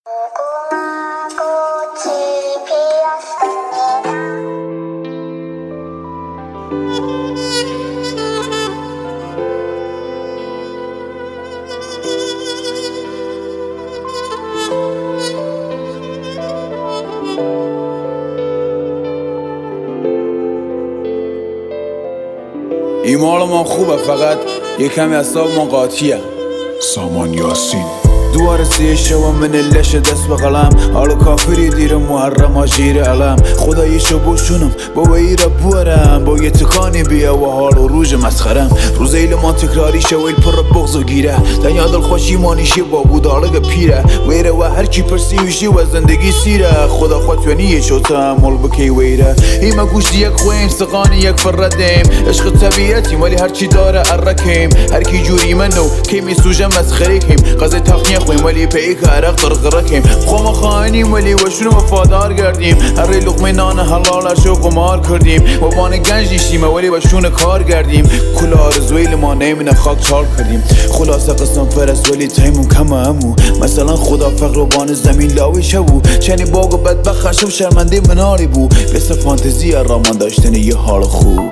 ایمال ما خوبه، فقط یه کمی اعصاب ما قاطیه. سامان یاسین دوار سی شو من لش دست به قلم، حالا کافری دیر محرم آجیر علم. خدایشو بوشونم با ویره بورم، با یه تکانی بیا و حال و روز مسخرم. روز ایل ما تکراری شویل پر بغض و گیره، دنیا دل خوشی مانیشی با بودالگ پیره. ویره و هر چی پرسیوشی و زندگی سیره، خدا خودتونیه شو تحمل بکی ویره. ایما گوشت یک خویم سقانی یک فردیم، عشق طبیعتی ولی هر چی داره عرکیم. هر کی جوری منو کی میسوجه مسخره کیم، قضیه تخنیه خویم ولی پیک عرق قرقرکیم. خوام خواهنیم ولی وشونو وفادار گردیم، هر لقمه نان حلال شو قمار کردیم. و بان گنج نیشتیم ولی وشون کار گردیم، کل آرزویل ما نیمونه خاک چال کردیم. خلاصه قسم فرست ولی تیمون کمه همو، مثلا خدا فقر و بان زمین لاوی شبو. چنی باگ و بدبخ خشم شرمنده مناری بو، بسه فانتزی رامان داشتن یه حال خوب.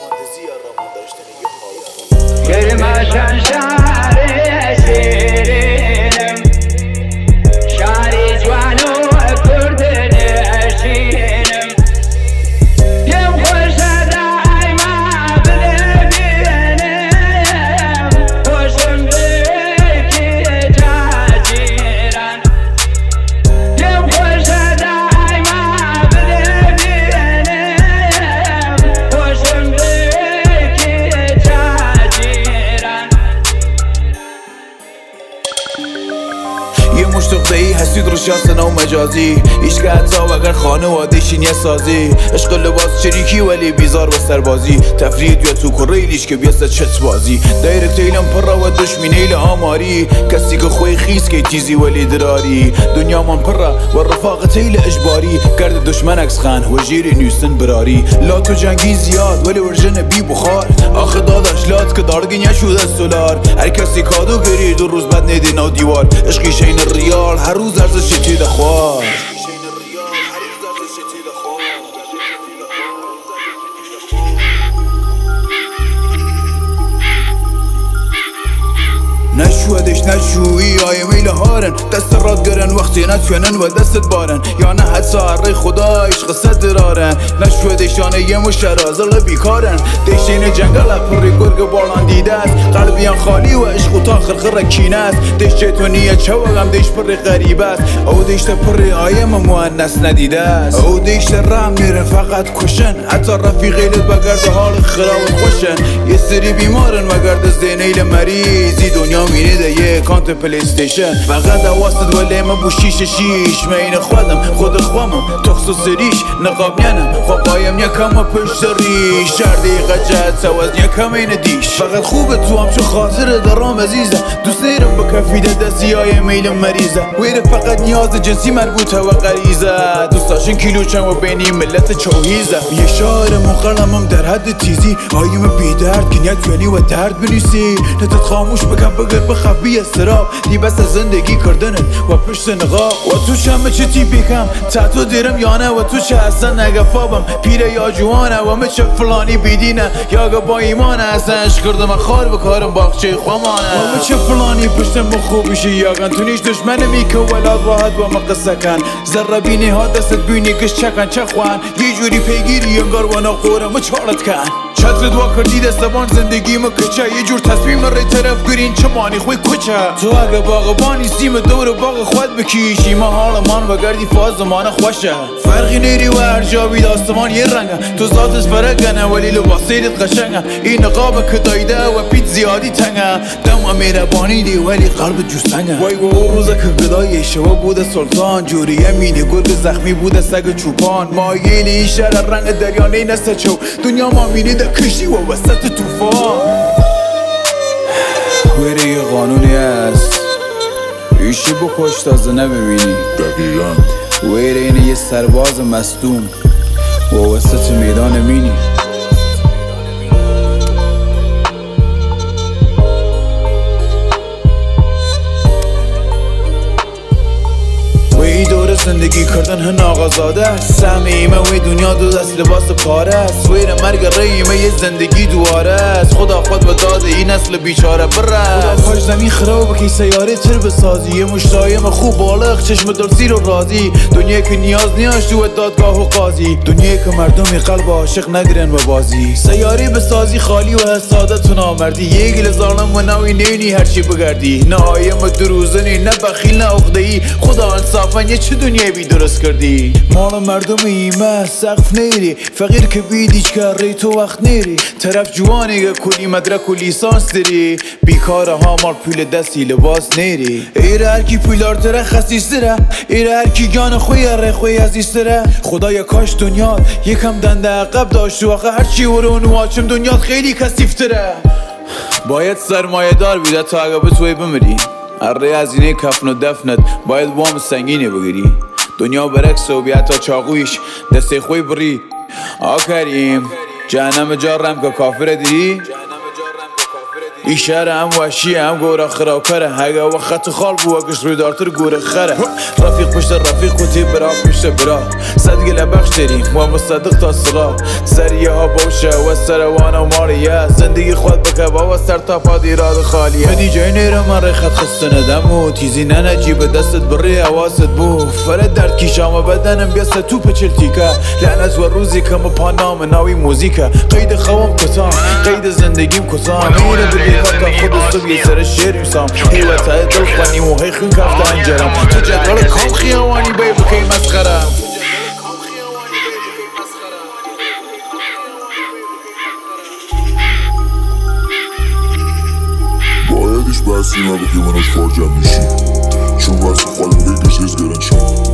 یه مشتق ای هستید رو شخص نو مجازی، ایش که حتی اگر خانواده‌شین یه سازی. عشق لباس چریکی ولی بیزار و سربازی، تفرید یا تو کریلیش که بیاسته چت بازی. دایرکت ایلم پر و دشمین ایل آماری، کسی که خوی خیز که تیزی ولی دراری. دنیا من پر و رفاقت ایل اجباری، کرد دشمن اکس خان و جیر نیستن براری. لات و جنگی زیاد ولی ورژن بی بخار، آخه داداش لات که دارگین شده سولار. هر کسی کادو گری دو روز بعد نیدی نو دیوار، عشقی شین ریال هر روز ارزش تیده خواه. نشودش نشویی آی میل هارن، دست راد گرن وقتی نتونن و دستت بارن. یا نه حد سهر خدا عشق صد درارن، نشودش یانه یه مشرازل بیکارن. دیشین جنگل پری گرگ بالان دیده است، قلبیان خالی و عشق تا خرخر کینه است. دیش چتونیه چوغم دیش پری غریب است، او دیش پری آیم مؤنث ندیده است. او دیش رم میرن فقط کشن، حتی رفیقیلت بگرد حال خراوت خوشن. یه سری بیمارن وگرد زینیل مریضی، دنیا مینیده یه کانت پلیستیشن. فقط واسد ولی من بوشیش شیش، مین خود خوامم تخصص ریش. نقابینم خوابایم یکم پشت ریش، شردی قجت سواز یکم این دیش. فقط خوبه تو هم چو خاطر درام عزیزه، دوست نیرم با کفیده دستی های میل مریضه. ویره فقط نیاز جنسی مربوطه و غریزه، دوستاشون کیلوچن و بینی ملت چوهیزه. یه شاعر مقلمم در حد تیزی، آیم بی درد که نیت یعنی و درد بنویسی. نتت خاموش بگم بگر بخوابی استراب، دی بس زندگی کردنت و پشت نقاب. و تو شمه چه تیپی کم تاتو دیرم یانه، و تو چه اصلا نگفابم پیره یا جوانه. و مچه فلانی بیدینه یا با ایمانه، اصلا عشق کردم خار بکارم باغچه خوامانه. و مچه فلانی پشتم خوبیشی یاگن، تو نیش دشمن میکه ولاد راحت و مقصه کن. ذره بینی ها دستت بینی کش چکن چه خوان، یه جوری پیگیری انگار و نقورم چارت کن. چتر دوا کردی دستبان زندگی مکچه، یه جور تصمیم ری طرف گرین چه مانی خوی کچه. تو اگه باغبانی سیم دور باغ خود بکیشی، ما حال مان و گردی فاز زمان خوشه. فرقی نیری و هر جا بید آسمان یه رنگه، تو ذاتش فرقنه ولی لباسیدت قشنگه. این نقاب که دایده و پیت زیادی تنگه، دم میربانی دی ولی قلب جوستنگه. وای و او روزه که گدای شوا بوده سلطان، جوریه مینی گرگ زخمی بوده سگ چوپان. مایلی شهر رنگ دریانه نسته چو، دنیا ما مینیده کشتی و وسط توفان. ویره یه قانونی هست، ایشی بکش تازه نببینی. دقیقا ویره اینه یه سرباز مصدوم و وسط میدان مینی. دور زندگی کردن هن آغازاده است. سهم ایمه و دنیا دو دست لباس پاره است. سویر مرگ ریمه یه زندگی دواره است. خدا خود و داده این نسل بیچاره بره. خدا کاش زمین خراب که سیاره تر بسازی. یه مشتایم خوب بالغ چشم دلسیر و راضی. دنیا که نیاز تو دادگاه و قاضی. دنیا که مردمی قلب عاشق نگرن و بازی. سیاره بسازی خالی و حسادت و نامردی. یه گل ظالم و نوی نینی هرچی بگردی. نه آیم و دروزنی نه بخیل نه عقده‌ای. خدا انصافا یه چه دنیای بی درست کردی. مال مردم ایمه سقف نیری. فقیر که بیدیچ کاری تو وقت نیری. طرف جوانی که کلی مدرک و لیسانس داری. بیکاره ها مال پول دستی لباس نیری. ایره هرکی پولارتره خسیستره. ایره هرکی گان خوی ره خوی عزیزتره. خدایا کاش دنیا یکم دنده عقب داشت. و آخه هرچی ورون واچم دنیا خیلی کثیفتره. باید سرمایه دار بیده تا اگه بتوی بمیری. اره هزینه کفن و دفنت باید وام سنگینه بگیری. دنیا برعکس و بیا تا چاقویش دسته خوی بری. آکریم جهنم جارم که کافر دیری. ای شهر هم وحشی هم گوره خراکره. اگه وقت خال بوکش روی دارتر گوره خره. رفیق پشت رفیق و تیب برا پشت برا. صدگله بخش داریم و مصدق تا صلاح. سریه ها باشه و سروانه و ماریه. زندگی خود بکبه و سر تا پاد ایراد خالیه. هدی جای نیره من ری خط خسته ندم و تیزی ننجیب دستت بری حواست بو. فرد درد کشام بدنم بیست تو پچلتیکه. لعنت و روزی که مپانام ناوی موزیکه. قید خوام کتام قید زندگیم کتام. تا خود صبح یه سر شعر میسام. حیوته دل خونیم و هی خون کفته انجرم. تو جدول کام خیوانی بای بکی مسخرم. باید ایش بحثی نبکی منوش کار جمع میشی. چون بحث خواهی بگیش از گرنشم.